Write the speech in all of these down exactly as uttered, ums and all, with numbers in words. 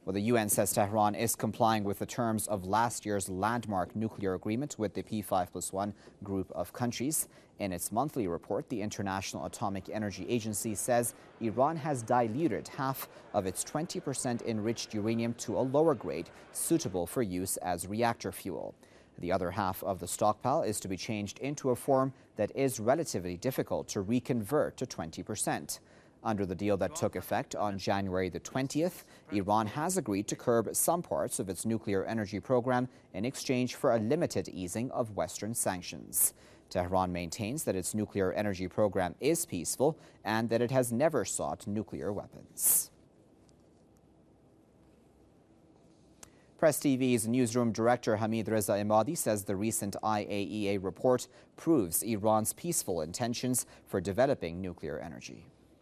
Well, the U N says Tehran is complying with the terms of last year's landmark nuclear agreement with the P five plus one group of countries. In its monthly report, the International Atomic Energy Agency says Iran has diluted half of its twenty percent enriched uranium to a lower grade suitable for use as reactor fuel. The other half of the stockpile is to be changed into a form that is relatively difficult to reconvert to twenty percent. Under the deal that took effect on January the twentieth, Iran has agreed to curb some parts of its nuclear energy program in exchange for a limited easing of Western sanctions. Tehran maintains that its nuclear energy program is peaceful and that it has never sought nuclear weapons. Press T V's newsroom director Hamid Reza Emadi says the recent I A E A report proves Iran's peaceful intentions for developing nuclear energy.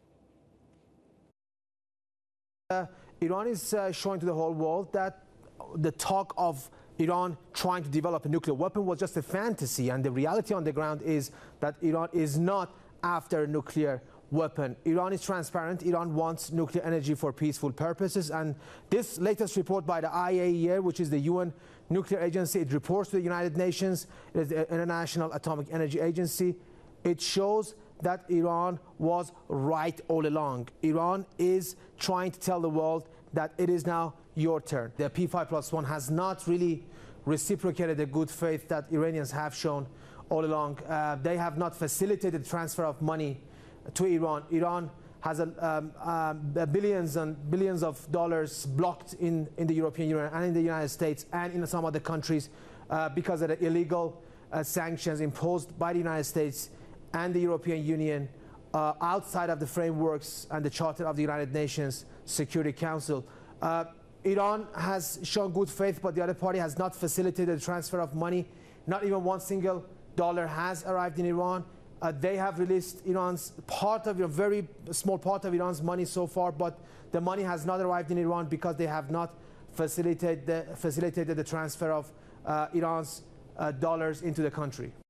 Uh, Iran is uh, showing to the whole world that the talk of Iran trying to develop a nuclear weapon was just a fantasy, and the reality on the ground is that Iran is not after a nuclear weapon. Iran is transparent. Iran wants nuclear energy for peaceful purposes, and this latest report by the I A E A, which is the U N nuclear agency, it reports to the United Nations, it is the International Atomic Energy Agency. It shows that Iran was right all along. Iran is trying to tell the world that it is now your turn. The P five plus one has not really reciprocated the good faith that Iranians have shown all along. Uh, they have not facilitated the transfer of money to Iran. Iran has a, um, um, billions and billions of dollars blocked in, in the European Union and in the United States and in some other countries uh, because of the illegal uh, sanctions imposed by the United States and the European Union uh, outside of the frameworks and the Charter of the United Nations Security Council. Uh, Iran has shown good faith, but the other party has not facilitated the transfer of money. Not even one single dollar has arrived in Iran. Uh, they have released Iran's part of a very small part of Iran's money so far, but the money has not arrived in Iran because they have not facilitated the, facilitated the transfer of uh, Iran's uh, dollars into the country.